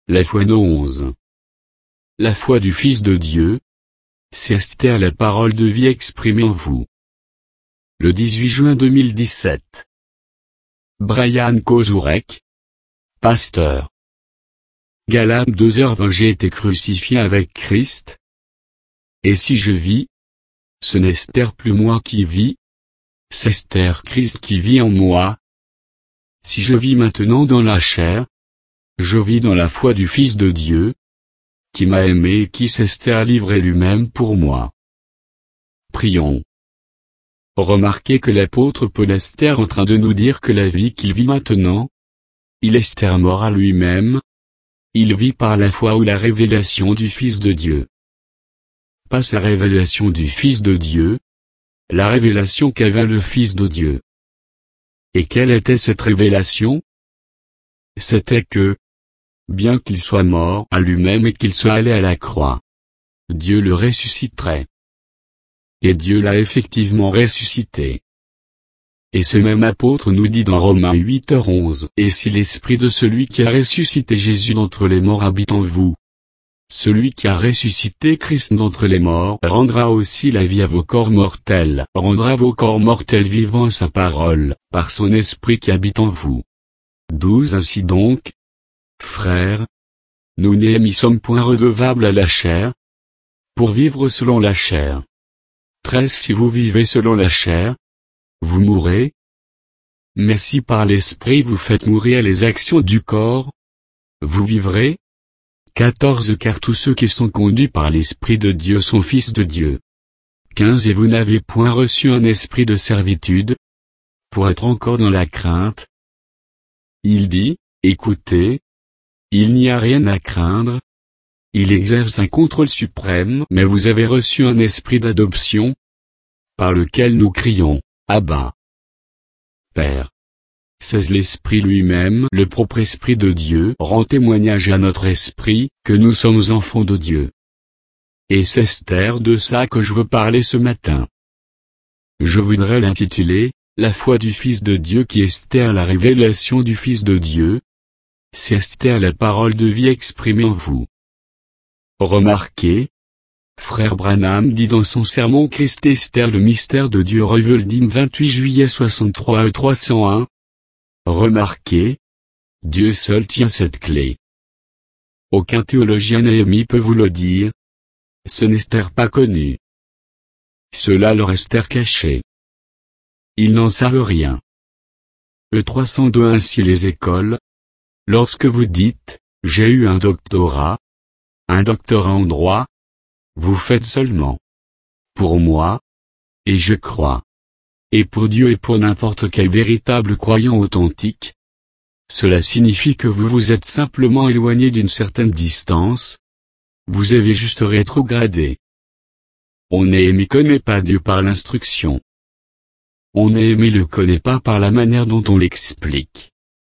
La foi No 11. La foi du Fils de Dieu. C'est Esther, la parole de vie exprimée en vous. Le 18 juin 2017. Brian Kozurek. Pasteur. Galates 2h20. J'ai été crucifié avec Christ. Et si je vis, ce n'est Esther plus moi qui vis, c'est Esther Christ qui vit en moi. Si je vis maintenant dans la chair, je vis dans la foi du Fils de Dieu, qui m'a aimé et qui s'est livré lui-même pour moi. Prions. Remarquez que l'apôtre Paul est en train de nous dire que la vie qu'il vit maintenant, il est mort à lui-même. Il vit par la foi ou la révélation du Fils de Dieu. Pas sa révélation du Fils de Dieu, la révélation qu'avait le Fils de Dieu. Et quelle était cette révélation? C'était que, bien qu'il soit mort à lui-même et qu'il soit allé à la croix, Dieu le ressusciterait. Et Dieu l'a effectivement ressuscité. Et ce même apôtre nous dit dans Romains 8h11, « Et si l'esprit de celui qui a ressuscité Jésus d'entre les morts habite en vous, celui qui a ressuscité Christ d'entre les morts rendra aussi la vie à vos corps mortels, rendra vos corps mortels vivants à sa parole, par son esprit qui habite en vous. » 12. Ainsi donc, frères, nous n'y sommes point redevables à la chair, pour vivre selon la chair. 13. Si vous vivez selon la chair, vous mourrez. Mais si par l'esprit vous faites mourir les actions du corps, vous vivrez. 14. Car tous ceux qui sont conduits par l'Esprit de Dieu sont fils de Dieu. 15. Et vous n'avez point reçu un esprit de servitude, pour être encore dans la crainte. Il dit, écoutez, il n'y a rien à craindre. Il exerce un contrôle suprême, mais vous avez reçu un esprit d'adoption, par lequel nous crions, Abba, Père. C'est l'Esprit lui-même, le propre Esprit de Dieu, rend témoignage à notre esprit, que nous sommes enfants de Dieu. Et c'est de ça que je veux parler ce matin. Je voudrais l'intituler, la foi du Fils de Dieu qui est la révélation du Fils de Dieu. C'est la parole de vie exprimée en vous. Remarquez, Frère Branham dit dans son sermon Christ Esther le mystère de Dieu révélé 28 juillet 63 301. Remarquez, Dieu seul tient cette clé. Aucun théologien Néhémie peut vous le dire. Ce n'est Esther pas connu. Cela leur est caché. Ils n'en savent rien. E302 Ainsi les écoles. Lorsque vous dites, j'ai eu un doctorat en droit, vous faites seulement. Pour moi. Et je crois. Et pour Dieu et pour n'importe quel véritable croyant authentique. Cela signifie que vous vous êtes simplement éloigné d'une certaine distance. Vous avez juste rétrogradé. On ne connaît pas Dieu par l'instruction. On ne le connaît pas par la manière dont on l'explique.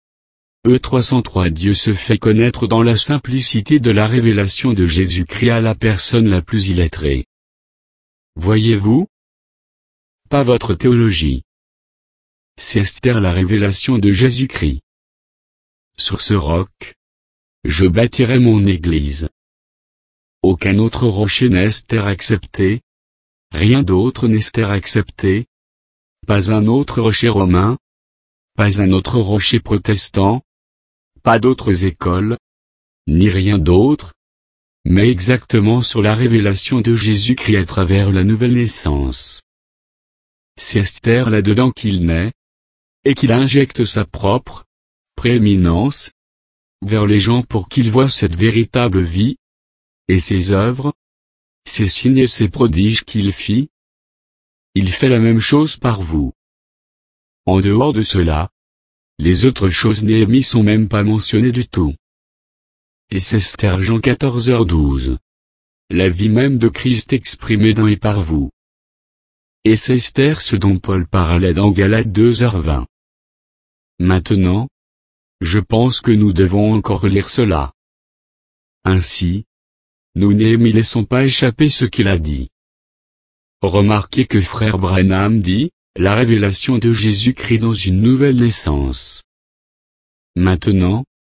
E303 Dieu se fait connaître dans la simplicité de la révélation de Jésus-Christ à la personne la plus illettrée. Voyez-vous? Pas votre théologie. C'est Esther la révélation de Jésus-Christ. Sur ce roc, je bâtirai mon église. Aucun autre rocher n'est accepté. Rien d'autre n'est accepté. Pas un autre rocher romain. Pas un autre rocher protestant. Pas d'autres écoles. Ni rien d'autre. Mais exactement sur la révélation de Jésus-Christ à travers la nouvelle naissance. C'est Esther là-dedans qu'il naît, et qu'il injecte sa propre prééminence vers les gens pour qu'ils voient cette véritable vie, et ses œuvres, ses signes et ses prodiges qu'il fit. Il fait la même chose par vous. En dehors de cela, les autres choses Néhémie sont même pas mentionnées du tout. Et c'est Esther Jean 14h12. La vie même de Christ exprimée dans et par vous. Et c'est Esther ce dont Paul parlait dans Galates 2h20. Maintenant, je pense que nous devons encore lire cela. Ainsi, nous ne laissons pas échapper ce qu'il a dit. Remarquez que frère Branham dit, la révélation de Jésus-Christ dans une nouvelle naissance. Maintenant,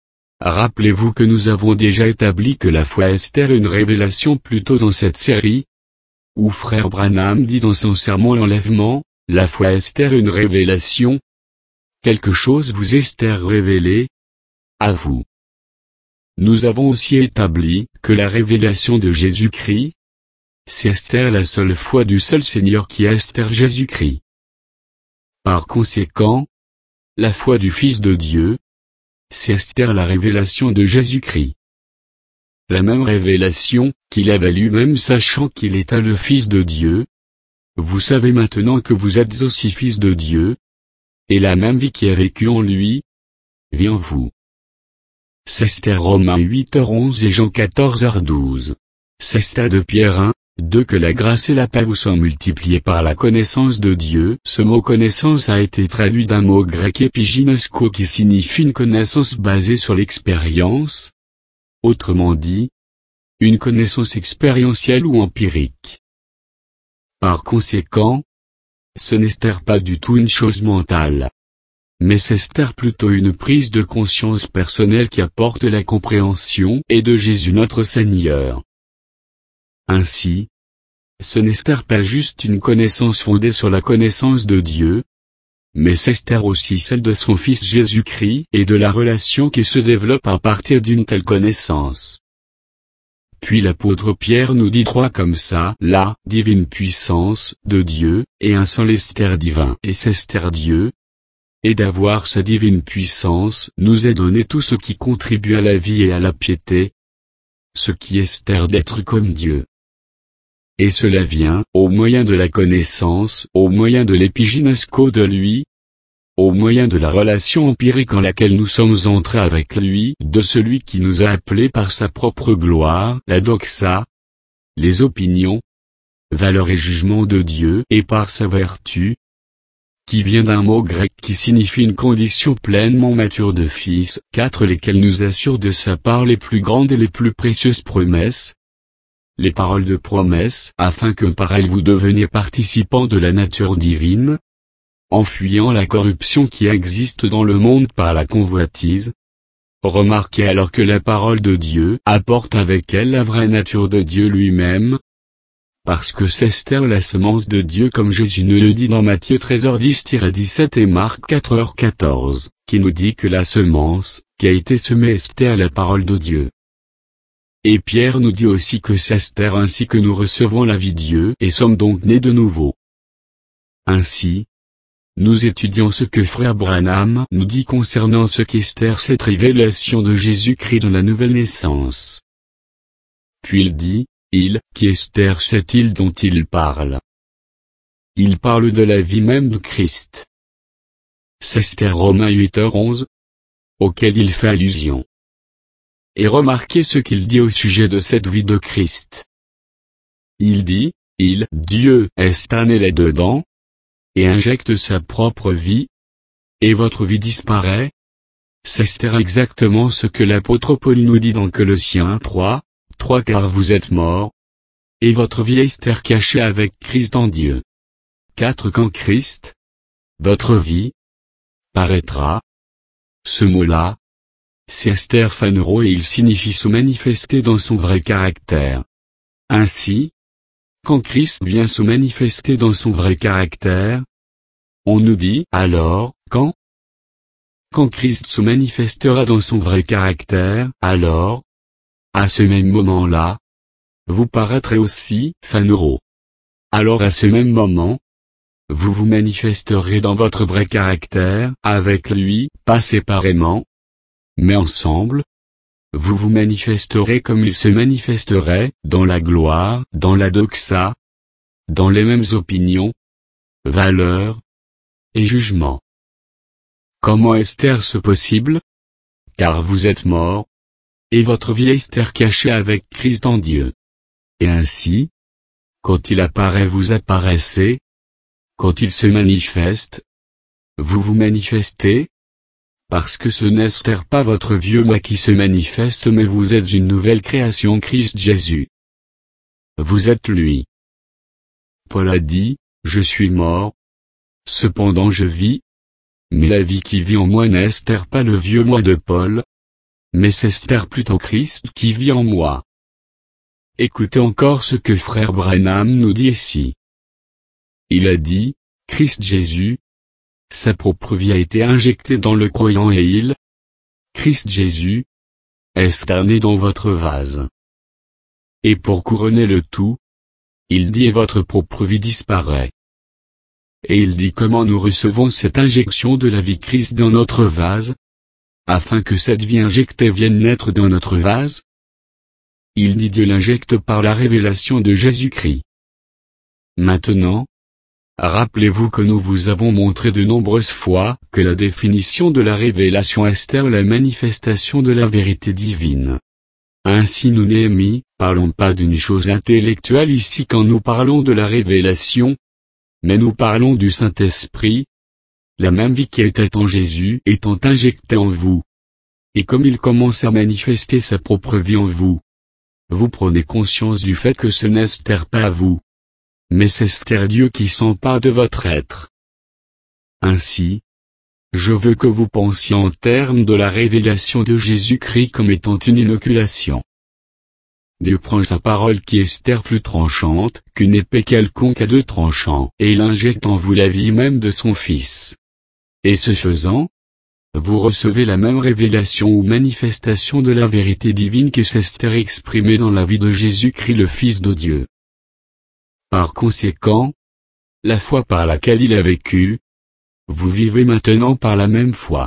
Rappelez-vous que nous avons déjà établi que la foi Esther est une révélation plus tôt dans cette série, où frère Branham dit dans son sermon l'enlèvement, la foi Esther est une révélation. Quelque chose vous Esther révélé, à vous. Nous avons aussi établi que la révélation de Jésus-Christ, c'est Esther la seule foi du seul Seigneur qui est Esther Jésus-Christ. Par conséquent, la foi du Fils de Dieu, c'est Esther la révélation de Jésus-Christ. La même révélation, qu'il avait lui-même sachant qu'il était le Fils de Dieu. Vous savez maintenant que vous êtes aussi Fils de Dieu, et la même vie qui a vécu en lui, vit en vous. C'est Esther Romains 8h11 et Jean 14h12. C'est Esther de Pierre 1, 2 que la grâce et la paix vous sont multipliées par la connaissance de Dieu. Ce mot connaissance a été traduit d'un mot grec epiginosko qui signifie une connaissance basée sur l'expérience. Autrement dit, une connaissance expérientielle ou empirique. Par conséquent, ce n'est Esther pas du tout une chose mentale. Mais c'est Esther plutôt une prise de conscience personnelle qui apporte la compréhension et de Jésus notre Seigneur. Ainsi, ce n'est Esther pas juste une connaissance fondée sur la connaissance de Dieu, mais c'est Esther aussi celle de son Fils Jésus-Christ et de la relation qui se développe à partir d'une telle connaissance. Puis l'apôtre Pierre nous dit trois comme ça, la divine puissance de Dieu, et un seul Esther divin. Et c'est Esther Dieu. Et d'avoir sa divine puissance nous est donné tout ce qui contribue à la vie et à la piété. Ce qui est Esther d'être comme Dieu. Et cela vient, au moyen de la connaissance, au moyen de l'épiginosko de lui, au moyen de la relation empirique en laquelle nous sommes entrés avec lui, de celui qui nous a appelés par sa propre gloire, la doxa, les opinions, valeurs et jugements de Dieu, et par sa vertu, qui vient d'un mot grec qui signifie une condition pleinement mature de fils, 4 lesquels nous assurent de sa part les plus grandes et les plus précieuses promesses, les paroles de promesse, afin que par elles vous deveniez participants de la nature divine, en fuyant la corruption qui existe dans le monde par la convoitise. Remarquez alors que la parole de Dieu apporte avec elle la vraie nature de Dieu lui-même, parce que c'est Esther la semence de Dieu comme Jésus nous le dit dans Matthieu 13h10-17 et Marc 4h14, qui nous dit que la semence, qui a été semée Esther la parole de Dieu. Et Pierre nous dit aussi que c'est Esther ainsi que nous recevons la vie de Dieu et sommes donc nés de nouveau. Ainsi, nous étudions ce que frère Branham nous dit concernant ce qu'Esther cette révélation de Jésus-Christ dans la nouvelle naissance. Puis il dit, qui Esther cette île dont il parle. Il parle de la vie même de Christ. C'est Esther Romains 8h11, auquel il fait allusion. Et remarquez ce qu'il dit au sujet de cette vie de Christ. Il dit, Dieu est né là-dedans, et injecte sa propre vie, et votre vie disparaît. C'est Esther exactement ce que l'apôtre Paul nous dit dans Colossiens 3, car vous êtes morts, et votre vie est Esther cachée avec Christ en Dieu. 4 quand Christ, votre vie, paraîtra. Ce mot-là, c'est Esther Phaneuro et il signifie se manifester dans son vrai caractère. Ainsi, quand Christ vient se manifester dans son vrai caractère, on nous dit alors, quand Christ se manifestera dans son vrai caractère, alors, à ce même moment-là, vous paraîtrez aussi, Phaneuro. Alors à ce même moment, vous vous manifesterez dans votre vrai caractère, avec lui, pas séparément, mais ensemble. Vous vous manifesterez comme il se manifesterait, dans la gloire, dans la doxa, dans les mêmes opinions, valeurs et jugements. Comment est-ce possible? Car vous êtes morts, et votre vie est Esther cachée avec Christ en Dieu. Et ainsi, quand il apparaît vous apparaissez, quand il se manifeste, vous vous manifestez, parce que ce n'est Esther pas votre vieux moi qui se manifeste mais vous êtes une nouvelle création Christ Jésus. Vous êtes lui. Paul a dit, je suis mort, cependant je vis, mais la vie qui vit en moi n'est Esther pas le vieux moi de Paul, mais c'est Esther plutôt Christ qui vit en moi. Écoutez encore ce que frère Branham nous dit ici. Il a dit, Christ Jésus, sa propre vie a été injectée dans le croyant et il, Christ Jésus, est sterné dans votre vase. Et pour couronner le tout, il dit et votre propre vie disparaît. Et il dit comment nous recevons cette injection de la vie Christ dans notre vase, afin que cette vie injectée vienne naître dans notre vase. Il dit Dieu l'injecte par la révélation de Jésus-Christ. Maintenant, rappelez-vous que nous vous avons montré de nombreuses fois que la définition de la révélation est la manifestation de la vérité divine. Ainsi nous Néhémie, parlons pas d'une chose intellectuelle ici quand nous parlons de la révélation, mais nous parlons du Saint-Esprit, la même vie qui était en Jésus étant injectée en vous. Et comme il commence à manifester sa propre vie en vous, vous prenez conscience du fait que ce n'est pas vous, mais c'est Dieu qui s'empare de votre être. Ainsi, je veux que vous pensiez en termes de la révélation de Jésus-Christ comme étant une inoculation. Dieu prend sa parole qui est plus tranchante qu'une épée quelconque à deux tranchants et il injecte en vous la vie même de son Fils. Et ce faisant, vous recevez la même révélation ou manifestation de la vérité divine que c'est exprimée dans la vie de Jésus-Christ le Fils de Dieu. Par conséquent, la foi par laquelle il a vécu, vous vivez maintenant par la même foi.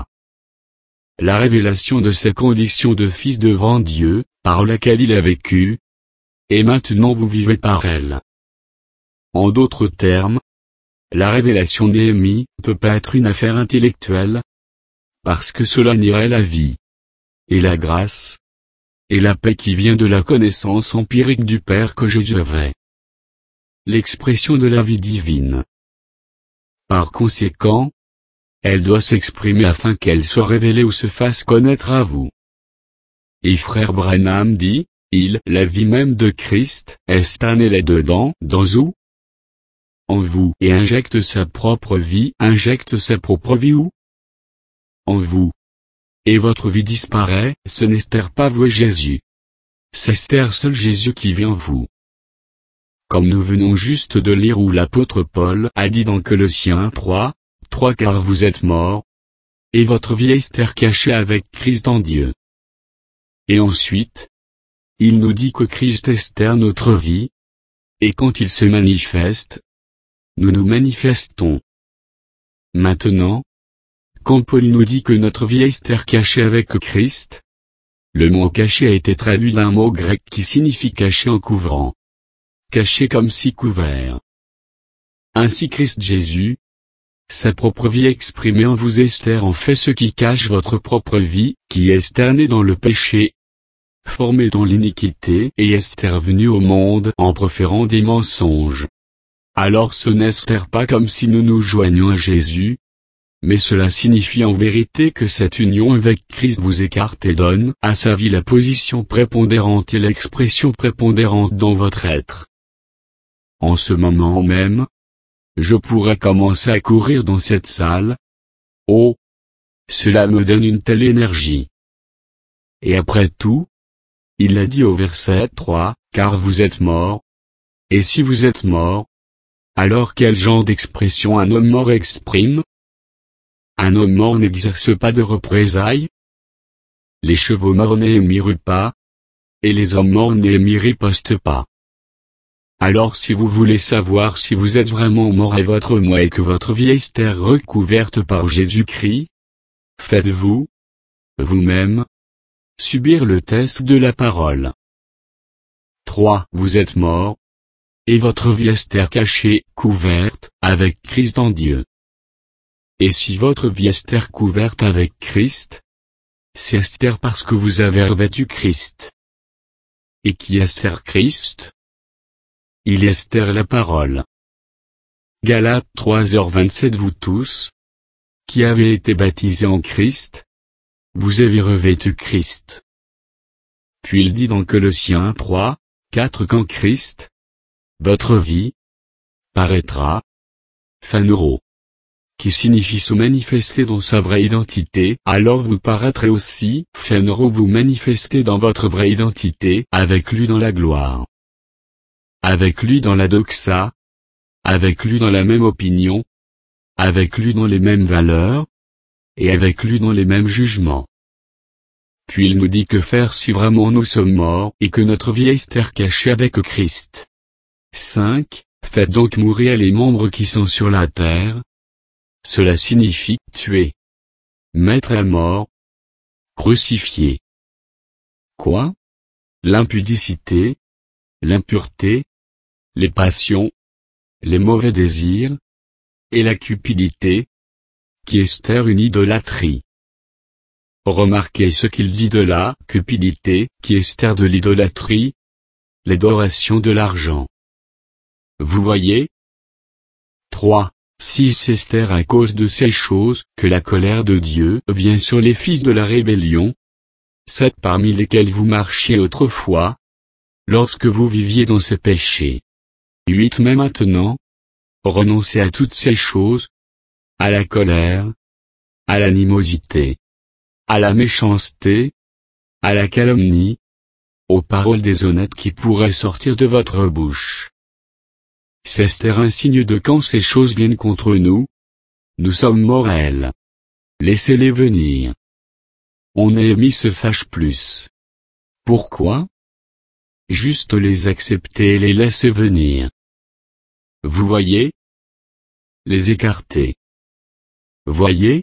La révélation de sa condition de fils devant Dieu, par laquelle il a vécu, et maintenant vous vivez par elle. En d'autres termes, la révélation Néhémie ne peut pas être une affaire intellectuelle, parce que cela nierait la vie, et la grâce, et la paix qui vient de la connaissance empirique du Père que Jésus avait. L'expression de la vie divine. Par conséquent, elle doit s'exprimer afin qu'elle soit révélée ou se fasse connaître à vous. Et frère Branham dit, la vie même de Christ, est là-dedans, dans où? En vous, et injecte sa propre vie où? En vous. Et votre vie disparaît, ce n'est pas vous et Jésus. C'est seul Jésus qui vit en vous. Comme nous venons juste de lire où l'apôtre Paul a dit dans Colossiens 3, car vous êtes morts, et votre vie est cachée avec Christ en Dieu. Et ensuite, il nous dit que Christ est notre vie, et quand il se manifeste, nous nous manifestons. Maintenant, quand Paul nous dit que notre vie est cachée avec Christ, le mot caché a été traduit d'un mot grec qui signifie caché en couvrant. Caché comme si couvert. Ainsi Christ Jésus, sa propre vie exprimée en vous en fait ce qui cache votre propre vie, qui est née dans le péché, formée dans l'iniquité et est venue au monde en proférant des mensonges. Alors ce n'est pas comme si nous nous joignions à Jésus, mais cela signifie en vérité que cette union avec Christ vous écarte et donne à sa vie la position prépondérante et l'expression prépondérante dans votre être. En ce moment même, je pourrais commencer à courir dans cette salle. Oh! Cela me donne une telle énergie. Et après tout, il a dit au verset 3, car vous êtes morts. Et si vous êtes morts, alors quel genre d'expression un homme mort exprime? Un homme mort n'exerce pas de représailles. Les chevaux morts n'émirent pas. Et les hommes morts n'émirent pas. Alors si vous voulez savoir si vous êtes vraiment mort à votre moi et que votre vie est recouverte par Jésus-Christ, faites-vous, vous-même, subir le test de la parole. 3. Vous êtes mort, et votre vie est cachée, couverte, avec Christ en Dieu. Et si votre vie est couverte avec Christ, c'est parce que vous avez revêtu Christ. Et qui est Christ? Il est la parole. Galates 3h27 Vous tous, qui avez été baptisés en Christ, vous avez revêtu Christ. Puis il dit dans Colossiens 3, 4 quand Christ, votre vie, paraîtra. Fin euro. qui signifie se manifester dans sa vraie identité, alors vous paraîtrez aussi, Phénoro, vous manifester dans votre vraie identité, avec lui dans la gloire, avec lui dans la doxa, avec lui dans la même opinion, avec lui dans les mêmes valeurs, et avec lui dans les mêmes jugements. Puis il nous dit que faire si vraiment nous sommes morts, et que notre vie est terre cachée avec Christ. 5. Faites donc mourir les membres qui sont sur la terre. Cela signifie tuer, mettre à mort, crucifier. Quoi? L'impudicité, l'impureté, les passions, les mauvais désirs, et la cupidité, qui est une idolâtrie. Remarquez ce qu'il dit de la cupidité, qui est de l'idolâtrie, l'adoration de l'argent. Vous voyez? 3. Si c'est à cause de ces choses que la colère de Dieu vient sur les fils de la rébellion, 7 parmi lesquels vous marchiez autrefois, lorsque vous viviez dans ces péchés. 8 Mais maintenant, renoncez à toutes ces choses, à la colère, à l'animosité, à la méchanceté, à la calomnie, aux paroles déshonnêtes qui pourraient sortir de votre bouche. C'est un signe de quand ces choses viennent contre nous. Nous sommes morts à elles. Laissez-les venir. On ennemis se fâche plus. Pourquoi? Juste les accepter et les laisser venir. Vous voyez? Les écarter. Voyez?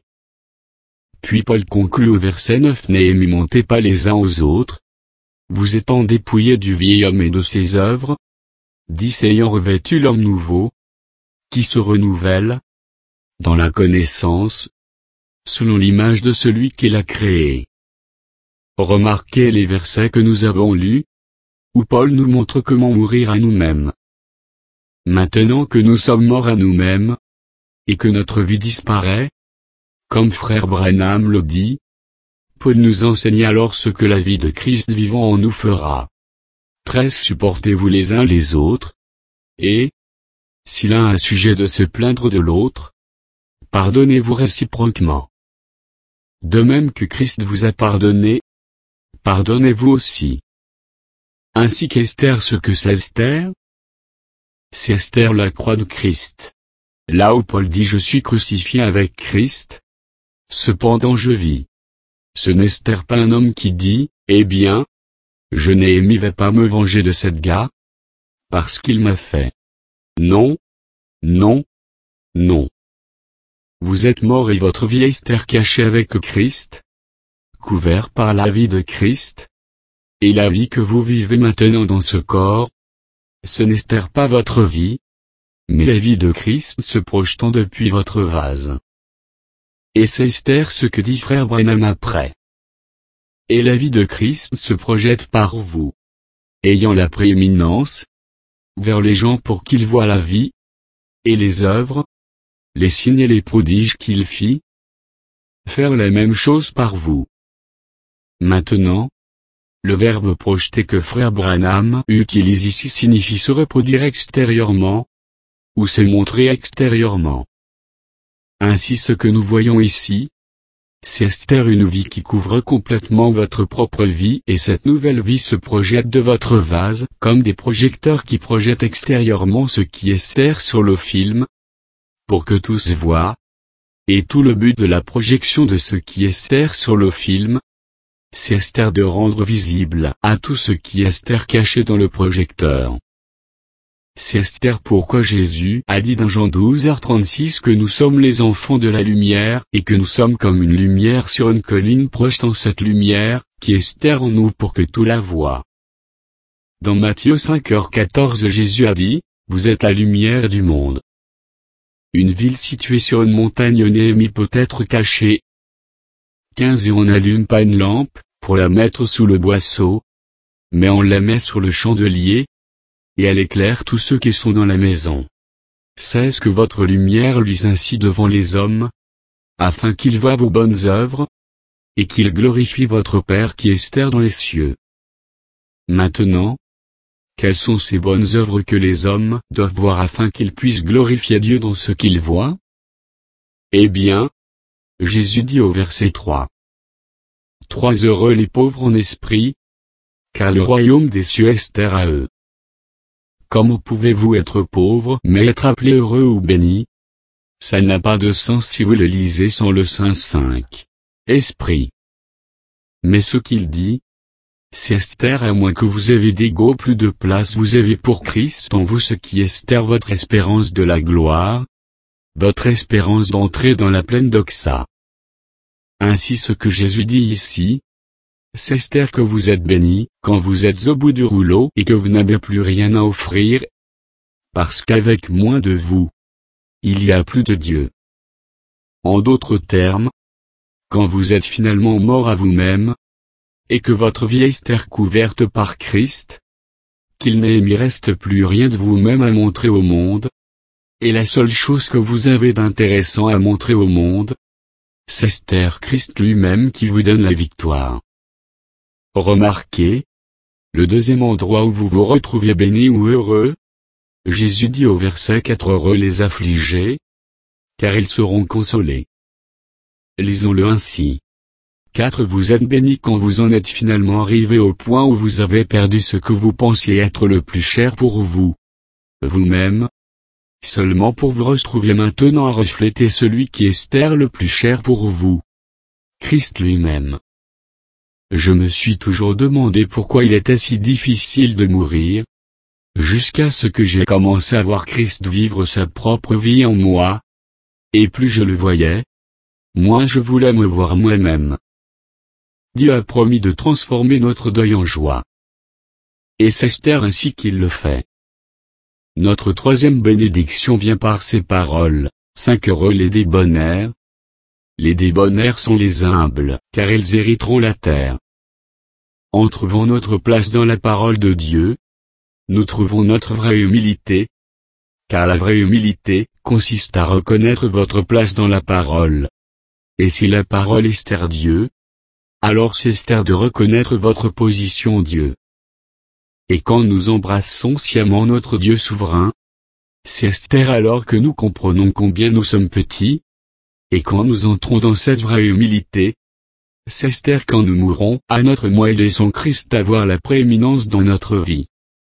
Puis Paul conclut au verset 9 N'aimez montez pas les uns aux autres. Vous étant dépouillés du vieil homme et de ses œuvres. 10 Ayant revêtu l'homme nouveau, qui se renouvelle, dans la connaissance, selon l'image de celui qui l'a créé. Remarquez les versets que nous avons lus, où Paul nous montre comment mourir à nous-mêmes. Maintenant que nous sommes morts à nous-mêmes, et que notre vie disparaît, comme frère Branham le dit, Paul nous enseigne alors ce que la vie de Christ vivant en nous fera. 13 Supportez-vous les uns les autres, et, si l'un a sujet de se plaindre de l'autre, pardonnez-vous réciproquement. De même que Christ vous a pardonné, pardonnez-vous aussi. Ainsi qu'Esther ce que c'est Esther? C'est Esther la croix de Christ. Là où Paul dit je suis crucifié avec Christ, cependant je vis. Ce n'est Esther pas un homme qui dit, eh bien, je Néhémie vais pas me venger de cette gars, parce qu'il m'a fait. Non, non, non. Vous êtes mort et votre vie est cachée avec Christ, couvert par la vie de Christ, et la vie que vous vivez maintenant dans ce corps, ce n'est pas votre vie, mais la vie de Christ se projetant depuis votre vase. Et c'est ce que dit frère Branham après. Et la vie de Christ se projette par vous, ayant la prééminence, vers les gens pour qu'ils voient la vie, et les œuvres, les signes et les prodiges qu'il fit, faire la même chose par vous. Maintenant, le verbe projeter que frère Branham utilise ici signifie se reproduire extérieurement, ou se montrer extérieurement. Ainsi ce que nous voyons ici, c'est une vie qui couvre complètement votre propre vie et cette nouvelle vie se projette de votre vase comme des projecteurs qui projettent extérieurement ce qui est sur le film, pour que tous voient. Et tout le but de la projection de ce qui est sur le film, c'est de rendre visible à tout ce qui est caché dans le projecteur. C'est pourquoi Jésus a dit dans Jean 12h36 que nous sommes les enfants de la lumière et que nous sommes comme une lumière sur une colline projetant cette lumière, qui est en nous pour que tout la voie. Dans Matthieu 5h14 Jésus a dit, vous êtes la lumière du monde. Une ville située sur une montagne Néhémie peut être cachée. 15 Et on n'allume pas une lampe, pour la mettre sous le boisseau, mais on la met sur le chandelier, et elle éclaire tous ceux qui sont dans la maison. 16 Que votre lumière luise ainsi devant les hommes, afin qu'ils voient vos bonnes œuvres, et qu'ils glorifient votre Père qui est dans les cieux. Maintenant, quelles sont ces bonnes œuvres que les hommes doivent voir afin qu'ils puissent glorifier Dieu dans ce qu'ils voient? Eh bien, Jésus dit au verset 3. 3 Heureux les pauvres en esprit, car le royaume des cieux est à eux. Comment pouvez-vous être pauvre mais être appelé heureux ou béni? Ça n'a pas de sens si vous le lisez sans le sens 5. Esprit. Mais ce qu'il dit, c'est à moins que vous avez d'ego plus de place vous avez pour Christ en vous ce qui est votre espérance de la gloire, votre espérance d'entrer dans la pleine doxa. Ainsi ce que Jésus dit ici, c'est que vous êtes bénis, quand vous êtes au bout du rouleau et que vous n'avez plus rien à offrir, parce qu'avec moins de vous, il y a plus de Dieu. En d'autres termes, quand vous êtes finalement mort à vous-même, et que votre vie est couverte par Christ, qu'il n'y reste plus rien de vous-même à montrer au monde, et la seule chose que vous avez d'intéressant à montrer au monde, c'est Christ lui-même qui vous donne la victoire. Remarquez, le deuxième endroit où vous vous retrouviez béni ou heureux, Jésus dit au verset 4 Heureux les affligés, car ils seront consolés. Lisons-le ainsi. 4 Vous êtes bénis quand vous en êtes finalement arrivé au point où vous avez perdu ce que vous pensiez être le plus cher pour vous. Vous-même. Seulement pour vous retrouver maintenant à refléter celui qui est le plus cher pour vous. Christ lui-même. Je me suis toujours demandé pourquoi il était si difficile de mourir, jusqu'à ce que j'ai commencé à voir Christ vivre sa propre vie en moi, et plus je le voyais, moins je voulais me voir moi-même. Dieu a promis de transformer notre deuil en joie. Et c'est ainsi qu'il le fait. Notre troisième bénédiction vient par ces paroles, 5 Heureux les débonnaires. Les débonnaires sont les humbles, car ils hériteront la terre. En trouvant notre place dans la parole de Dieu, nous trouvons notre vraie humilité, car la vraie humilité consiste à reconnaître votre place dans la parole. Et si la parole est Dieu, alors c'est de reconnaître votre position Dieu. Et quand nous embrassons sciemment notre Dieu souverain, c'est alors que nous comprenons combien nous sommes petits, et quand nous entrons dans cette vraie humilité, c'est quand nous mourrons à notre moi et laissons Christ avoir la prééminence dans notre vie.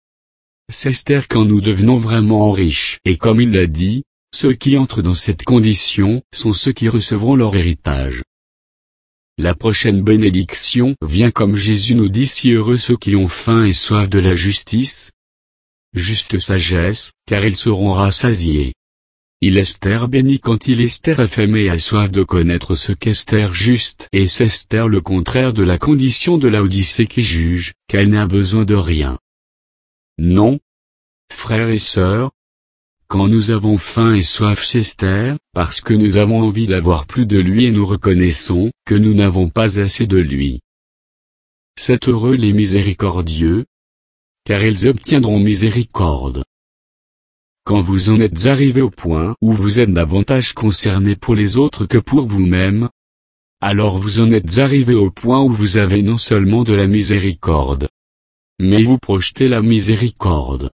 C'est quand nous devenons vraiment riches. Et comme il l'a dit, ceux qui entrent dans cette condition sont ceux qui recevront leur héritage. La prochaine bénédiction vient comme Jésus nous dit si heureux ceux qui ont faim et soif de la justice. Juste sagesse, car ils seront rassasiés. Il est béni quand il est affamé et a soif de connaître ce qu'est juste. Et c'est le contraire de la condition de Laodicée qui juge, qu'elle n'a besoin de rien. Non. Frères et sœurs, quand nous avons faim et soif c'est parce que nous avons envie d'avoir plus de lui et nous reconnaissons que nous n'avons pas assez de lui. C'est heureux les miséricordieux, car ils obtiendront miséricorde. Quand vous en êtes arrivé au point où vous êtes davantage concerné pour les autres que pour vous-même, alors vous en êtes arrivé au point où vous avez non seulement de la miséricorde, mais vous projetez la miséricorde.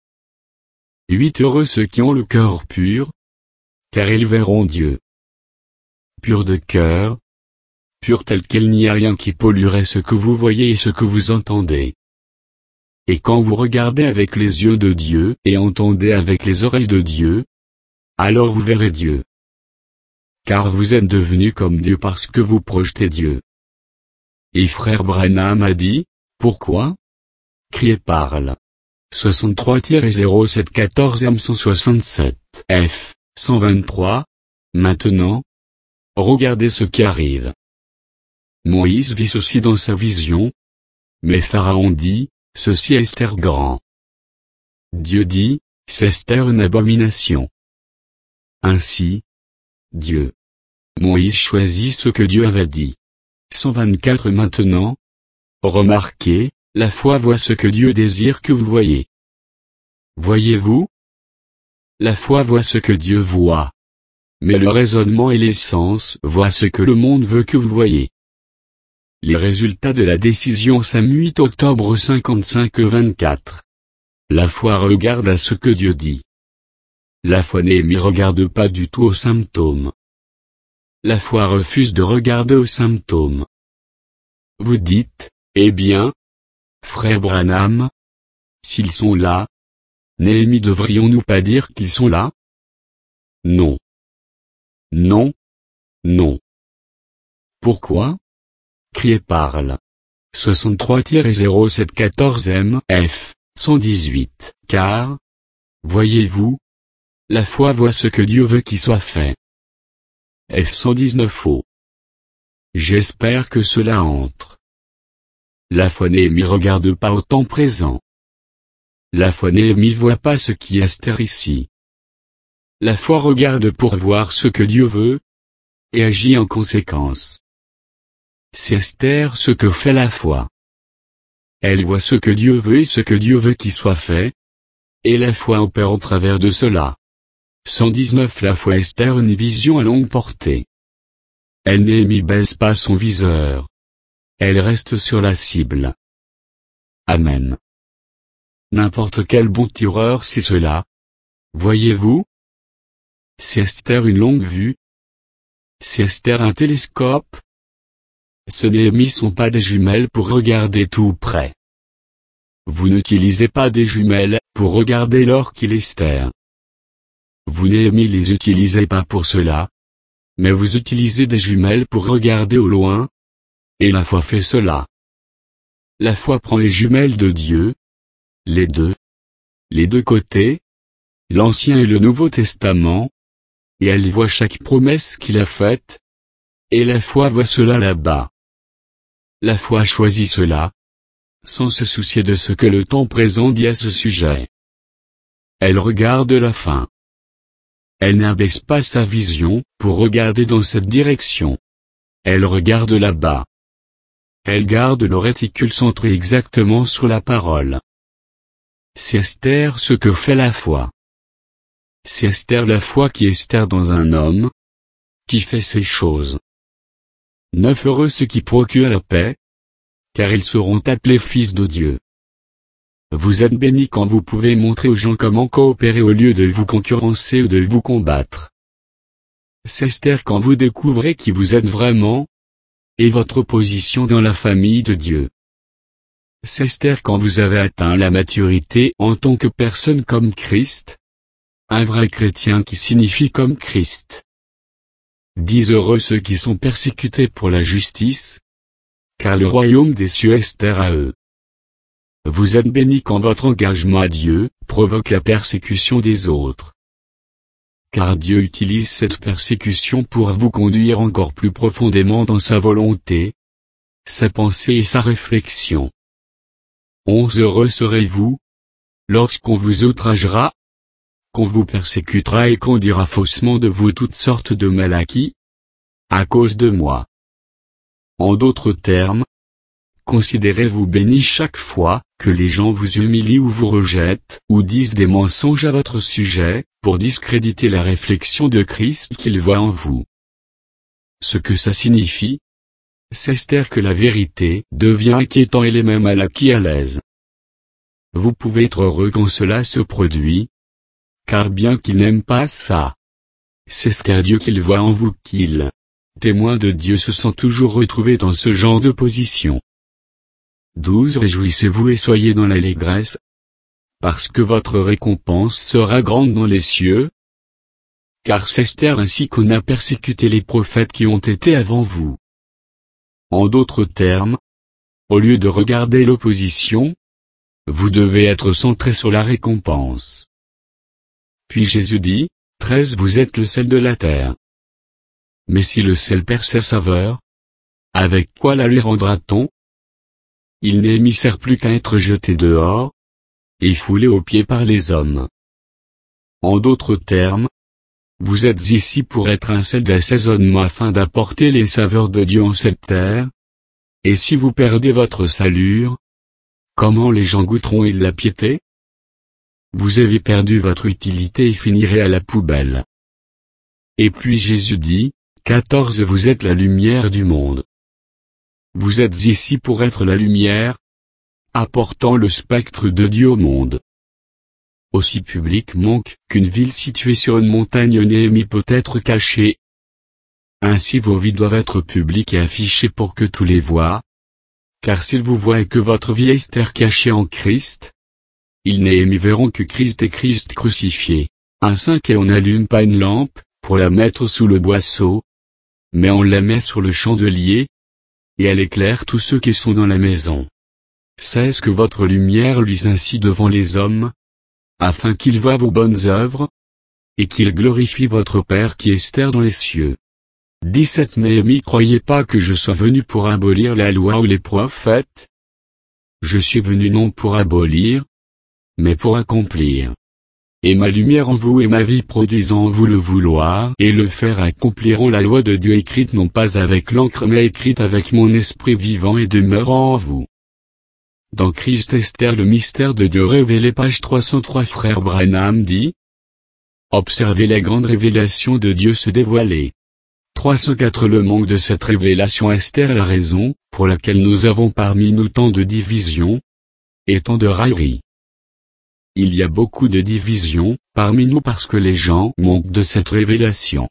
8 Heureux ceux qui ont le cœur pur, car ils verront Dieu. Pur de cœur, pur tel qu'il n'y a rien qui polluerait ce que vous voyez et ce que vous entendez. Et quand vous regardez avec les yeux de Dieu et entendez avec les oreilles de Dieu, alors vous verrez Dieu. Car vous êtes devenus comme Dieu parce que vous projetez Dieu. Et frère Branham a dit, pourquoi? Criez parle. 63-07 14 167 F 123. Maintenant, regardez ce qui arrive. Moïse vit ceci dans sa vision. Mais Pharaon dit, ceci est grand. Dieu dit, c'est une abomination. Ainsi, Dieu. Moïse choisit ce que Dieu avait dit. 124 Maintenant, remarquez, la foi voit ce que Dieu désire que vous voyez. Voyez-vous? La foi voit ce que Dieu voit. Mais le raisonnement et les sens voient ce que le monde veut que vous voyez. Les résultats de la décision Sam 8 octobre 55-24. La foi regarde à ce que Dieu dit. La foi ne regarde pas du tout aux symptômes. La foi refuse de regarder aux symptômes. Vous dites, eh bien, frère Branham, s'ils sont là, Néhémie, devrions-nous pas dire qu'ils sont là? Non. Non. Non. Pourquoi? Crier parle. 63-0714 F, 118, car, voyez-vous, la foi voit ce que Dieu veut qu'il soit fait. F 119 O. J'espère que cela entre. La foi Néhémie regarde pas au temps présent. La foi Néhémie voit pas ce qui est Esther ici. La foi regarde pour voir ce que Dieu veut, et agit en conséquence. C'est Esther ce que fait la foi. Elle voit ce que Dieu veut et ce que Dieu veut qu'il soit fait, et la foi opère au travers de cela. 119 La foi Esther une vision à longue portée. Elle Néhémie baisse pas son viseur. Elle reste sur la cible. Amen. N'importe quel bon tireur sait cela. Voyez-vous? C'est Esther une longue vue. C'est Esther un télescope. Ce Néhémie sont pas des jumelles pour regarder tout près. Vous n'utilisez pas des jumelles pour regarder l'or qu'il est Esther. Vous Néhémie les utilisez pas pour cela. Mais vous utilisez des jumelles pour regarder au loin. Et la foi fait cela. La foi prend les jumelles de Dieu. Les deux côtés. L'Ancien et le Nouveau Testament. Et elle voit chaque promesse qu'il a faite. Et la foi voit cela là-bas. La foi choisit cela. Sans se soucier de ce que le temps présent dit à ce sujet. Elle regarde la fin. Elle n'abaisse pas sa vision, pour regarder dans cette direction. Elle regarde là-bas. Elle garde le réticule centré exactement sur la parole. C'est Esther ce que fait la foi. C'est Esther la foi qui est Esther dans un homme, qui fait ces choses. 9 Heureux ceux qui procurent la paix, car ils seront appelés fils de Dieu. Vous êtes bénis quand vous pouvez montrer aux gens comment coopérer au lieu de vous concurrencer ou de vous combattre. C'est Esther quand vous découvrez qui vous êtes vraiment, et votre position dans la famille de Dieu. C'est Esther quand vous avez atteint la maturité en tant que personne comme Christ, un vrai chrétien qui signifie comme Christ. 10 Heureux ceux qui sont persécutés pour la justice, car le royaume des cieux est Esther à eux. Vous êtes bénis quand votre engagement à Dieu provoque la persécution des autres. Car Dieu utilise cette persécution pour vous conduire encore plus profondément dans sa volonté, sa pensée et sa réflexion. 11 Heureux serez-vous, lorsqu'on vous outragera, qu'on vous persécutera et qu'on dira faussement de vous toutes sortes de mal acquis, à cause de moi. En d'autres termes, considérez-vous bénis chaque fois que les gens vous humilient ou vous rejettent, ou disent des mensonges à votre sujet, pour discréditer la réflexion de Christ qu'ils voient en vous. Ce que ça signifie, c'est Esther que la vérité devient inquiétant et les mêmes mal acquis à l'aise. Vous pouvez être heureux quand cela se produit, car bien qu'ils n'aiment pas ça, c'est Esther Dieu qu'ils voient en vous qu'ils, témoins de Dieu, se sent toujours retrouvés dans ce genre de position. 12 Réjouissez-vous et soyez dans l'allégresse, parce que votre récompense sera grande dans les cieux, car c'est Esther ainsi qu'on a persécuté les prophètes qui ont été avant vous. En d'autres termes, au lieu de regarder l'opposition, vous devez être centré sur la récompense. Puis Jésus dit, 13 Vous êtes le sel de la terre. Mais si le sel perd sa saveur, avec quoi la lui rendra-t-on? Il n'est sert plus qu'à être jeté dehors, et foulé aux pieds par les hommes. En d'autres termes, vous êtes ici pour être un sel d'assaisonnement afin d'apporter les saveurs de Dieu en cette terre. Et si vous perdez votre salure, comment les gens goûteront-ils la piété? Vous avez perdu votre utilité et finirez à la poubelle. Et puis Jésus dit, 14 Vous êtes la lumière du monde. Vous êtes ici pour être la lumière, apportant le spectre de Dieu au monde. Aussi publiquement qu'une ville située sur une montagne Néhémie peut être cachée. Ainsi vos vies doivent être publiques et affichées pour que tous les voient. Car s'ils vous voient et que votre vie Esther cachée en Christ, ils n'y verront que Christ et Christ crucifié. 1,5 Et on n'allume pas une lampe, pour la mettre sous le boisseau, mais on la met sur le chandelier, et elle éclaire tous ceux qui sont dans la maison. 16 Que votre lumière luise ainsi devant les hommes, afin qu'ils voient vos bonnes œuvres, et qu'ils glorifient votre Père qui est dans les cieux. 17 Néhémie croyez pas que je sois venu pour abolir la loi ou les prophètes. Je suis venu non pour abolir, mais pour accomplir. Et ma lumière en vous et ma vie produisant en vous le vouloir et le faire accompliront la loi de Dieu écrite non pas avec l'encre mais écrite avec mon esprit vivant et demeurant en vous. Dans Christ Esther le mystère de Dieu révélé page 303 Frère Branham dit. Observez la grande révélation de Dieu se dévoiler. 304 Le manque de cette révélation Esther est la raison, pour laquelle nous avons parmi nous tant de divisions, et tant de railleries. Il y a beaucoup de divisions, parmi nous parce que les gens manquent de cette révélation.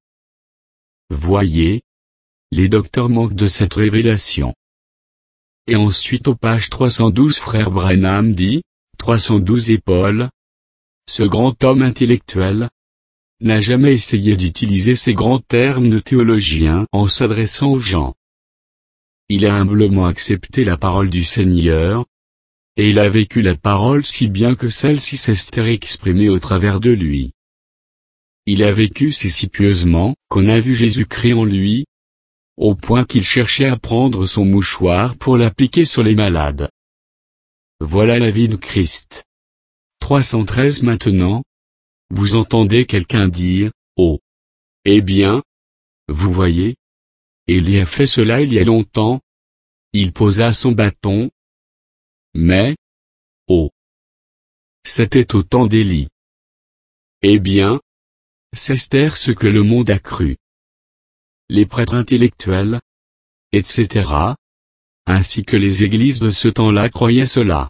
Voyez, les docteurs manquent de cette révélation. Et ensuite aux pages 312 Frère Branham dit, 312 Et Paul, ce grand homme intellectuel, n'a jamais essayé d'utiliser ces grands termes de théologien en s'adressant aux gens. Il a humblement accepté la parole du Seigneur, et il a vécu la parole si bien que celle-ci s'est exprimée au travers de lui. Il a vécu si pieusement, qu'on a vu Jésus-Christ en lui, au point qu'il cherchait à prendre son mouchoir pour l'appliquer sur les malades. Voilà la vie de Christ. 313 Maintenant, vous entendez quelqu'un dire, oh! Eh bien, vous voyez, il a fait cela il y a longtemps, il posa son bâton, mais, oh! C'était au temps d'Élie. Eh bien, c'est Esther ce que le monde a cru. Les prêtres intellectuels, etc., ainsi que les églises de ce temps-là croyaient cela.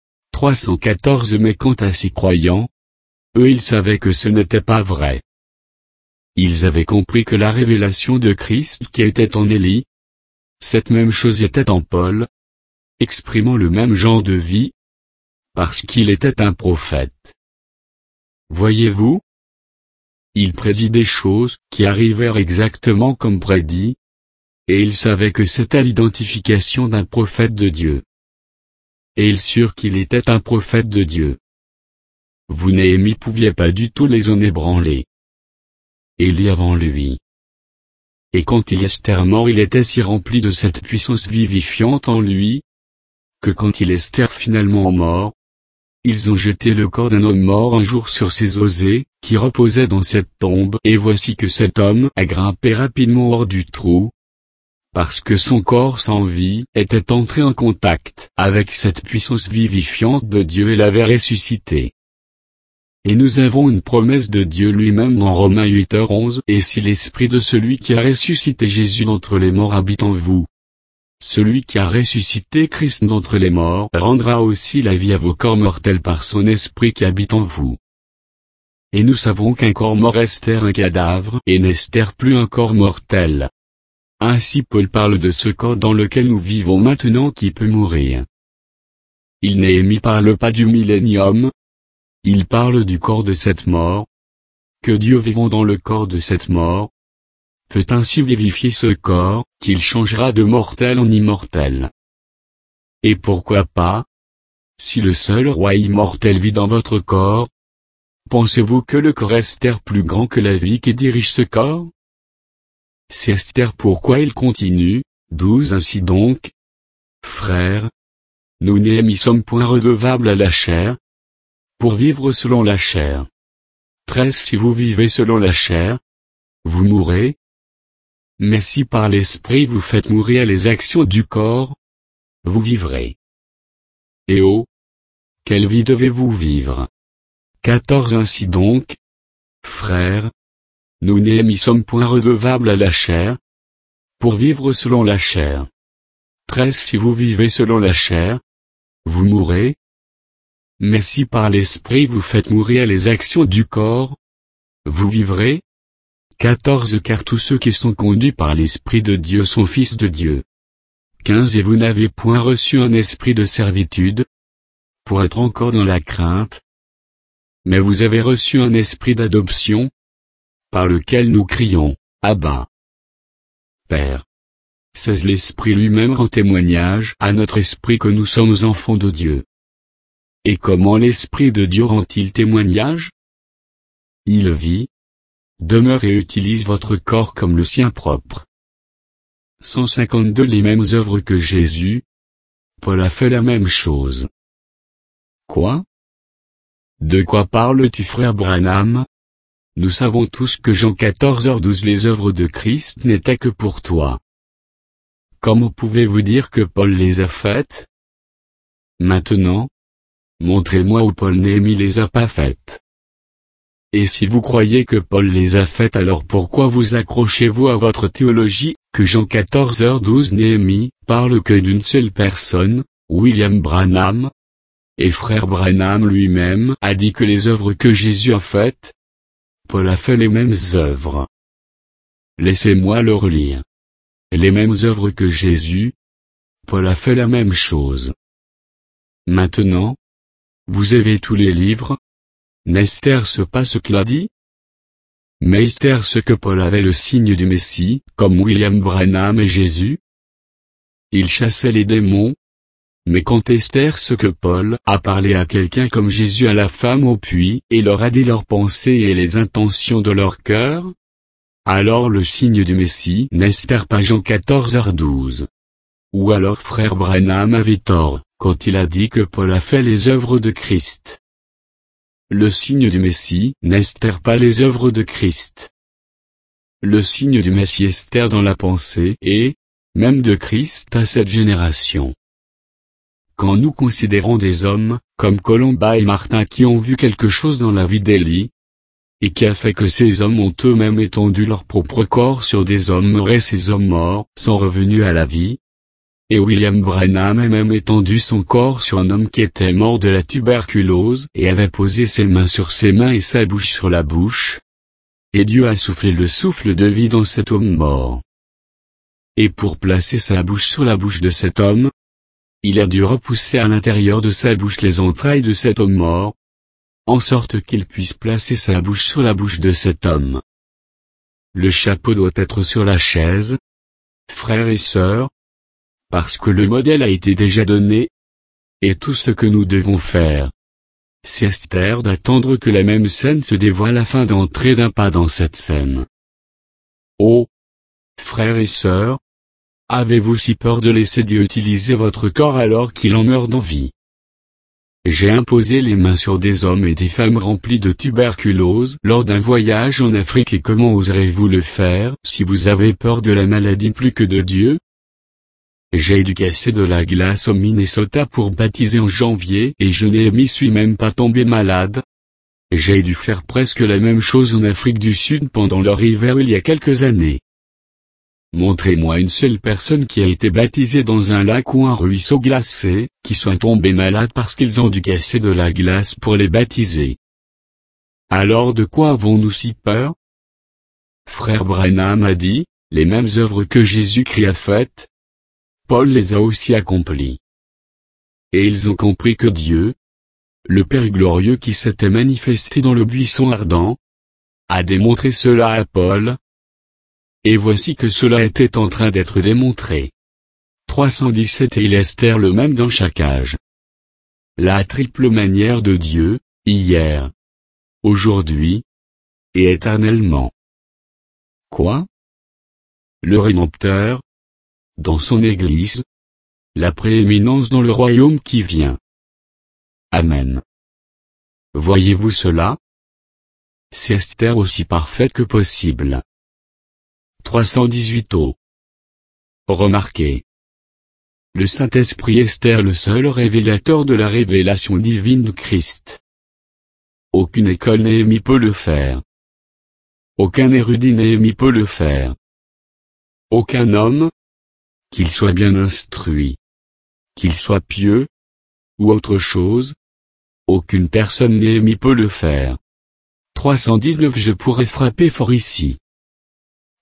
314 Mais quant à ces croyants, eux ils savaient que ce n'était pas vrai. Ils avaient compris que la révélation de Christ qui était en Élie, cette même chose était en Paul, exprimant le même genre de vie, parce qu'il était un prophète. Voyez-vous? Il prédit des choses qui arrivèrent exactement comme prédit, et il savait que c'était l'identification d'un prophète de Dieu. Et il surent qu'il était un prophète de Dieu. Vous Néhémie pouviez pas du tout les en ébranler. Élie avant lui. Et quand il Esther mort il était si rempli de cette puissance vivifiante en lui, que quand il Esther finalement mort, ils ont jeté le corps d'un homme mort un jour sur ses osées, qui reposait dans cette tombe et voici que cet homme a grimpé rapidement hors du trou, parce que son corps sans vie était entré en contact avec cette puissance vivifiante de Dieu et l'avait ressuscité. Et nous avons une promesse de Dieu lui-même dans Romains 8h11 Et si l'esprit de celui qui a ressuscité Jésus d'entre les morts habite en vous, celui qui a ressuscité Christ d'entre les morts rendra aussi la vie à vos corps mortels par son esprit qui habite en vous. Et nous savons qu'un corps mort est un cadavre et n'est plus un corps mortel. Ainsi Paul parle de ce corps dans lequel nous vivons maintenant qui peut mourir. Néhémie parle pas du millénium. Il parle du corps de cette mort, que Dieu vivant dans le corps de cette mort, peut ainsi vivifier ce corps, qu'il changera de mortel en immortel. Et pourquoi pas? Si le seul roi immortel vit dans votre corps, pensez-vous que le corps est plus grand que la vie qui dirige ce corps? C'est Esther pourquoi il continue, 12 Ainsi donc, frères, nous Néhémie sommes point redevables à la chair, pour vivre selon la chair. 13 Si vous vivez selon la chair, vous mourrez. Mais si par l'esprit vous faites mourir les actions du corps, vous vivrez. Et oh! Quelle vie devez-vous vivre? 14 Ainsi donc, frères, nous Néhémie sommes point redevables à la chair, pour vivre selon la chair. 13 Si vous vivez selon la chair, vous mourrez. Mais si par l'esprit vous faites mourir les actions du corps, vous vivrez. 14 Car tous ceux qui sont conduits par l'Esprit de Dieu sont fils de Dieu. 15 Et vous n'avez point reçu un esprit de servitude, pour être encore dans la crainte, mais vous avez reçu un esprit d'adoption, par lequel nous crions, Abba, Père. 16 L'Esprit lui-même rend témoignage à notre esprit que nous sommes enfants de Dieu. Et comment l'Esprit de Dieu rend-il témoignage? Il vit, demeure et utilise votre corps comme le sien propre. 152 Les mêmes œuvres que Jésus. Paul a fait la même chose. Quoi? De quoi parles-tu, frère Branham? Nous savons tous que Jean 14h12 Les œuvres de Christ n'étaient que pour toi. Comment pouvez-vous dire que Paul les a faites? Maintenant, montrez-moi où Paul Néhémie les a pas faites. Et si vous croyez que Paul les a faites, alors pourquoi vous accrochez-vous à votre théologie, que Jean 14h12 Néhémie parle que d'une seule personne, William Branham? Et frère Branham lui-même a dit que les œuvres que Jésus a faites, Paul a fait les mêmes œuvres. Laissez-moi le relire. Les mêmes œuvres que Jésus, Paul a fait la même chose. Maintenant, vous avez tous les livres. N'est-ce pas ce qu'il a dit? Mais est-ce que Paul avait le signe du Messie, comme William Branham et Jésus? Il chassait les démons. Mais quand est-ce que Paul a parlé à quelqu'un comme Jésus à la femme au puits et leur a dit leurs pensées et les intentions de leur cœur? Alors le signe du Messie n'est-ce pas Jean 14h12? Ou alors frère Branham avait tort, quand il a dit que Paul a fait les œuvres de Christ. Le signe du Messie n'est-ce pas les œuvres de Christ? Le signe du Messie est dans la pensée et, même de Christ à cette génération. Quand nous considérons des hommes, comme Colomba et Martin qui ont vu quelque chose dans la vie d'Élie, et qui a fait que ces hommes ont eux-mêmes étendu leur propre corps sur des hommes morts et ces hommes morts sont revenus à la vie, et William Branham a même étendu son corps sur un homme qui était mort de la tuberculose et avait posé ses mains sur ses mains et sa bouche sur la bouche, et Dieu a soufflé le souffle de vie dans cet homme mort. Et pour placer sa bouche sur la bouche de cet homme, il a dû repousser à l'intérieur de sa bouche les entrailles de cet homme mort, en sorte qu'il puisse placer sa bouche sur la bouche de cet homme. Le chapeau doit être sur la chaise, frères et sœurs, parce que le modèle a été déjà donné, et tout ce que nous devons faire, c'est d'attendre que la même scène se dévoile afin d'entrer d'un pas dans cette scène. Oh, frères et sœurs, avez-vous si peur de laisser Dieu utiliser votre corps alors qu'il en meurt d'envie? J'ai imposé les mains sur des hommes et des femmes remplis de tuberculose lors d'un voyage en Afrique et comment oserez-vous le faire si vous avez peur de la maladie plus que de Dieu? J'ai dû casser de la glace au Minnesota pour baptiser en janvier et je n'y suis même pas tombé malade. J'ai dû faire presque la même chose en Afrique du Sud pendant leur hiver il y a quelques années. Montrez-moi une seule personne qui a été baptisée dans un lac ou un ruisseau glacé, qui soit tombée malade parce qu'ils ont dû casser de la glace pour les baptiser. Alors de quoi avons-nous si peur? Frère Branham a dit, les mêmes œuvres que Jésus-Christ a faites, Paul les a aussi accomplies. Et ils ont compris que Dieu, le Père glorieux qui s'était manifesté dans le buisson ardent, a démontré cela à Paul. Et voici que cela était en train d'être démontré. 317 Et il est le même dans chaque âge. La triple manière de Dieu, hier, aujourd'hui, et éternellement. Quoi? Le Rédempteur, dans son Église, la prééminence dans le royaume qui vient. Amen. Voyez-vous cela? C'est Esther aussi parfaite que possible. 318 Remarquez. Le Saint-Esprit est le seul révélateur de la révélation divine de Christ. Aucune école Néhémie peut le faire. Aucun érudit Néhémie peut le faire. Aucun homme, qu'il soit bien instruit, qu'il soit pieux, ou autre chose, aucune personne Néhémie peut le faire. 319 Je pourrais frapper fort ici.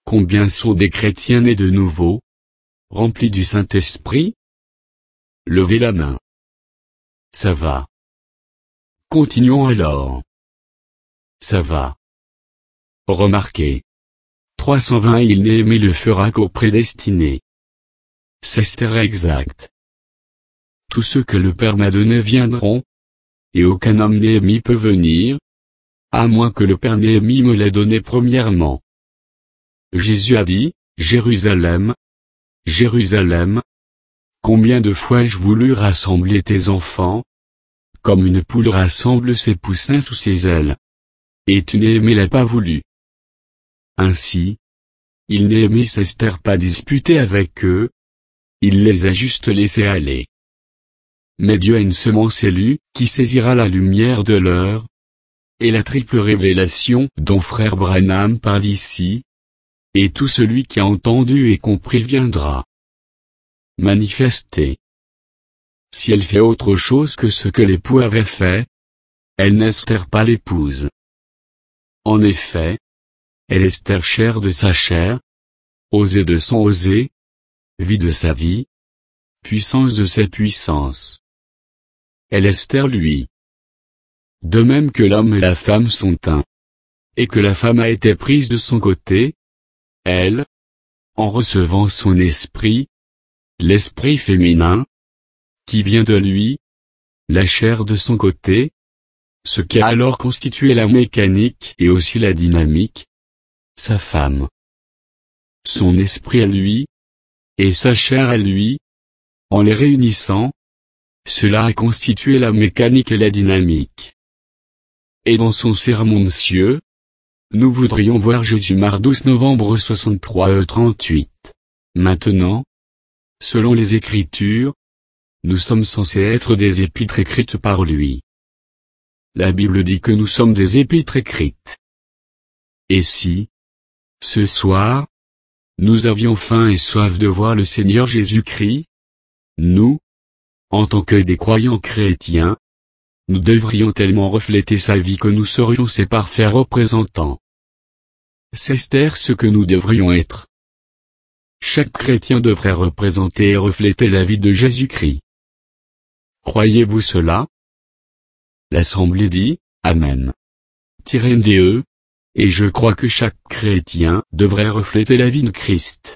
Combien sont des chrétiens nés de nouveau, remplis du Saint-Esprit? Levez la main. Ça va. Continuons alors. Ça va. Remarquez. 320 Il Néhémie le fera qu'aux prédestinés. C'est exact. Tous ceux que le Père m'a donnés viendront, et aucun homme Néhémie peut venir, à moins que le Père Néhémie me l'ait donné premièrement. Jésus a dit, Jérusalem, Jérusalem, combien de fois ai-je voulu rassembler tes enfants, comme une poule rassemble ses poussins sous ses ailes. Et tu Néhémie l'as pas voulu. Ainsi, il Néhémie s'estère pas disputer avec eux, il les a juste laissés aller. Mais Dieu a une semence élue, qui saisira la lumière de l'heure, et la triple révélation dont frère Branham parle ici, et tout celui qui a entendu et compris viendra manifester. Si elle fait autre chose que ce que l'époux avait fait, elle n'estère pas l'épouse. En effet, elle estère chair de sa chair, osée de son osée, vie de sa vie, puissance de sa puissance. Elle estère lui. De même que l'homme et la femme sont un, et que la femme a été prise de son côté, elle, en recevant son esprit, l'esprit féminin, qui vient de lui, la chair de son côté, ce qui a alors constitué la mécanique et aussi la dynamique, sa femme. Son esprit à lui, et sa chair à lui, en les réunissant, cela a constitué la mécanique et la dynamique. Et dans son sermon Monsieur, nous voudrions voir Jésus mardi 12 novembre 63 38. Maintenant, selon les Écritures, nous sommes censés être des épîtres écrites par lui. La Bible dit que nous sommes des épîtres écrites. Et si, ce soir, nous avions faim et soif de voir le Seigneur Jésus-Christ, nous, en tant que des croyants chrétiens, nous devrions tellement refléter sa vie que nous serions ses parfaits représentants. C'est ce que nous devrions être. Chaque chrétien devrait représenter et refléter la vie de Jésus-Christ. Croyez-vous cela? L'Assemblée dit, Amen. NDE, et je crois que chaque chrétien devrait refléter la vie de Christ.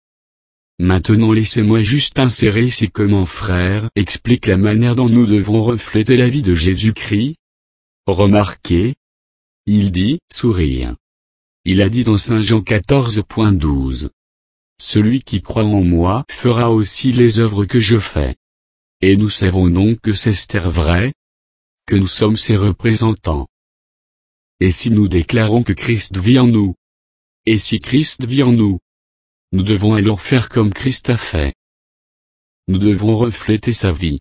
Maintenant laissez-moi juste insérer ici que mon frère explique la manière dont nous devons refléter la vie de Jésus-Christ. Remarquez. Il dit, sourire. Il a dit dans Saint Jean 14.12. Celui qui croit en moi fera aussi les œuvres que je fais. Et nous savons donc que c'est vrai, que nous sommes ses représentants. Et si nous déclarons que Christ vit en nous, et si Christ vit en nous, nous devons alors faire comme Christ a fait. Nous devons refléter sa vie.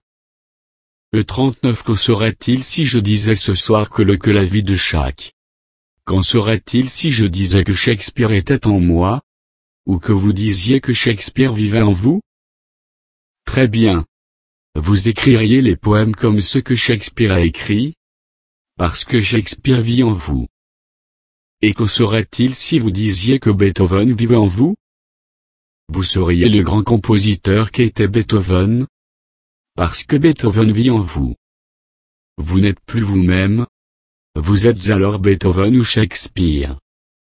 E39 Qu'en serait-il si je disais ce soir que la vie de chaque? Qu'en serait-il si je disais que Shakespeare était en moi? Ou que vous disiez que Shakespeare vivait en vous? Très bien. Vous écririez les poèmes comme ceux que Shakespeare a écrits, parce que Shakespeare vit en vous. Et qu'en serait-il si vous disiez que Beethoven vivait en vous? Vous seriez le grand compositeur qu'était Beethoven, parce que Beethoven vit en vous. Vous n'êtes plus vous-même, vous êtes alors Beethoven ou Shakespeare.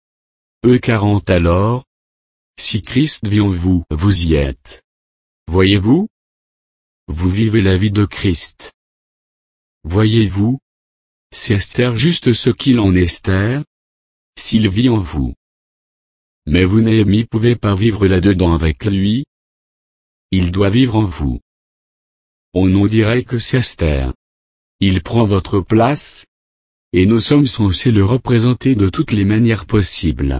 E40 alors, si Christ vit en vous, vous y êtes. Voyez-vous? Vous vivez la vie de Christ. Voyez-vous? C'est juste ce qu'il en est, s'il vit en vous. Mais vous Néhémie pouvez pas vivre là-dedans avec lui. Il doit vivre en vous. On en dirait que c'est Esther. Il prend votre place, et nous sommes censés le représenter de toutes les manières possibles.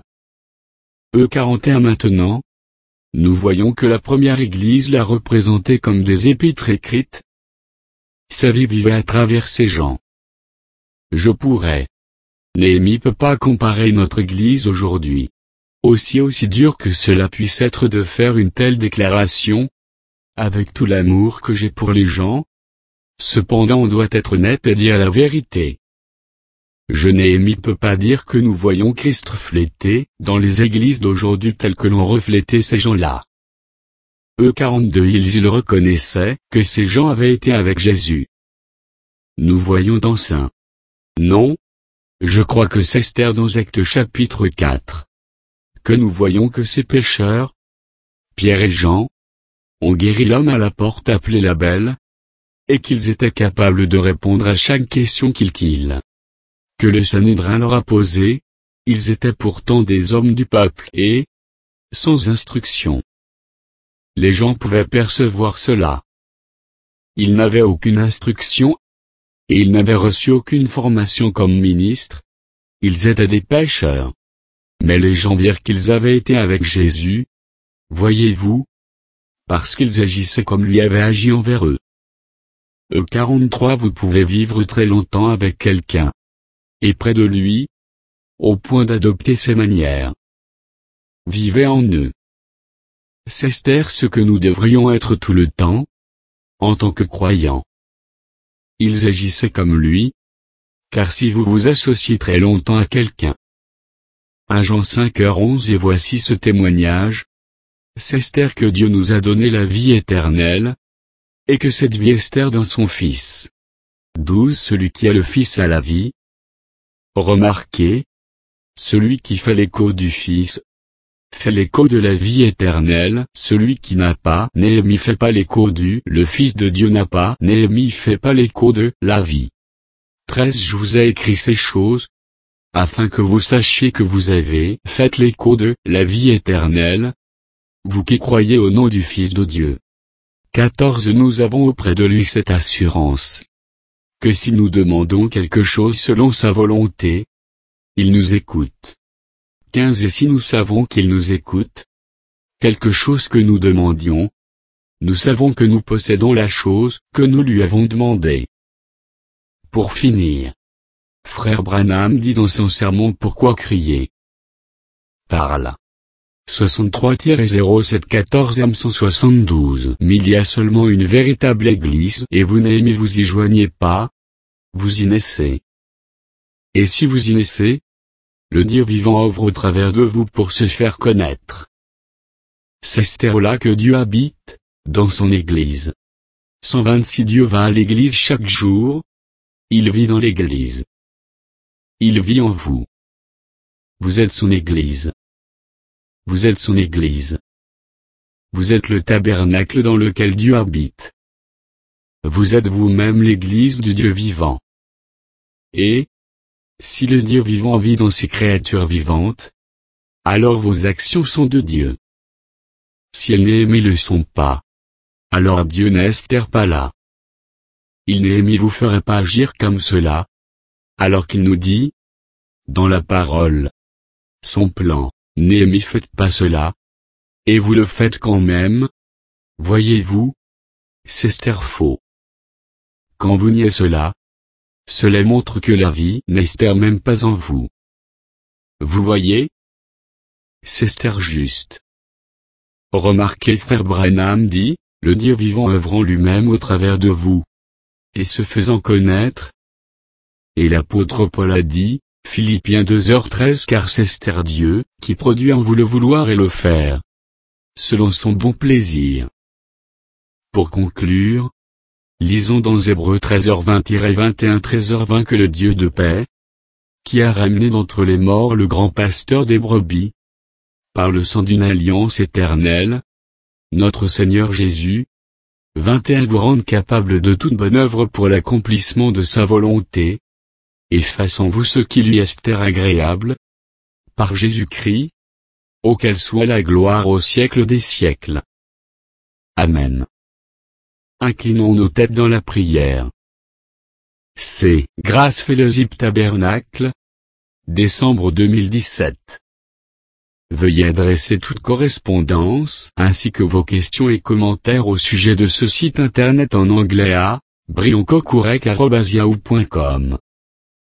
E41 Maintenant, nous voyons que la première Église l'a représenté comme des épîtres écrites. Sa vie vivait à travers ces gens. Je pourrais. Néhémie peut pas comparer notre Église aujourd'hui. Aussi dur que cela puisse être de faire une telle déclaration, avec tout l'amour que j'ai pour les gens, cependant on doit être net et dire la vérité. Néhémie peut pas dire que nous voyons Christ reflété dans les églises d'aujourd'hui telles que l'ont reflété ces gens-là. Eux 42 ils reconnaissaient que ces gens avaient été avec Jésus. Nous voyons dans Saint. Non. Je crois que c'est Esther dans Actes chapitre 4. Que nous voyons que ces pécheurs, Pierre et Jean, ont guéri l'homme à la porte appelé la Belle, et qu'ils étaient capables de répondre à chaque question qu'ils que le Sanhédrin leur a posée. Ils étaient pourtant des hommes du peuple et, sans instruction, les gens pouvaient percevoir cela. Ils n'avaient aucune instruction, et ils n'avaient reçu aucune formation comme ministres. Ils étaient des pécheurs. Mais les gens virent qu'ils avaient été avec Jésus, voyez-vous, parce qu'ils agissaient comme lui avait agi envers eux. 43 Vous pouvez vivre très longtemps avec quelqu'un, et près de lui, au point d'adopter ses manières. Vivez en eux. C'est ce que nous devrions être tout le temps, en tant que croyants. Ils agissaient comme lui, car si vous vous associez très longtemps à quelqu'un. 1 Jean 5h11 Et voici ce témoignage. C'est que Dieu nous a donné la vie éternelle, et que cette vie est dans son Fils. 12 Celui qui a le Fils a la vie. Remarquez, celui qui fait l'écho du Fils, fait l'écho de la vie éternelle. Celui qui n'a pas Néhémie fait pas l'écho du le Fils de Dieu n'a pas Néhémie fait pas l'écho de la vie. 13 Je vous ai écrit ces choses, afin que vous sachiez que vous avez fait l'écho de la vie éternelle, vous qui croyez au nom du Fils de Dieu. 14 Nous avons auprès de lui cette assurance, que si nous demandons quelque chose selon sa volonté, il nous écoute. 15 Et si nous savons qu'il nous écoute, quelque chose que nous demandions, nous savons que nous possédons la chose que nous lui avons demandée. Pour finir, Frère Branham dit dans son sermon Pourquoi crier? Parle. 63-07-14 M 172 Mais il y a seulement une véritable église et vous n'aimez vous y joignez pas, vous y naissez. Et si vous y naissez, le Dieu vivant œuvre au travers de vous pour se faire connaître. C'est là que Dieu habite, dans son église. 126 Dieu va à l'église chaque jour. Il vit dans l'église. Il vit en vous. Vous êtes son église. Vous êtes son église. Vous êtes le tabernacle dans lequel Dieu habite. Vous êtes vous-même l'église du Dieu vivant. Et, si le Dieu vivant vit dans ses créatures vivantes, alors vos actions sont de Dieu. Si elles Néhémie le sont pas, alors Dieu n'est pas là. Il Néhémie vous ferait pas agir comme cela, alors qu'il nous dit, dans la parole, son plan, Néhémie faites pas cela, et vous le faites quand même, voyez-vous, c'est faux. Quand vous niez cela montre que la vie n'est même pas en vous. Vous voyez? C'est juste. Remarquez Frère Branham dit, le Dieu vivant œuvrant lui-même au travers de vous, et se faisant connaître. Et l'apôtre Paul a dit, Philippiens 2h13 car c'est Dieu, qui produit en vous le vouloir et le faire, selon son bon plaisir. Pour conclure, lisons dans Hébreux 13h20-21 13h20 que le Dieu de paix, qui a ramené d'entre les morts le grand pasteur des brebis, par le sang d'une alliance éternelle, notre Seigneur Jésus, 21 vous rende capable de toute bonne œuvre pour l'accomplissement de sa volonté, et fasse en vous ce qui lui est agréable, par Jésus-Christ, auquel soit la gloire au siècle des siècles. Amen. Inclinons nos têtes dans la prière. C'est Grâce Fellowship Tabernacle, décembre 2017. Veuillez adresser toute correspondance ainsi que vos questions et commentaires au sujet de ce site internet en anglais à brioncocourec@yahoo.com.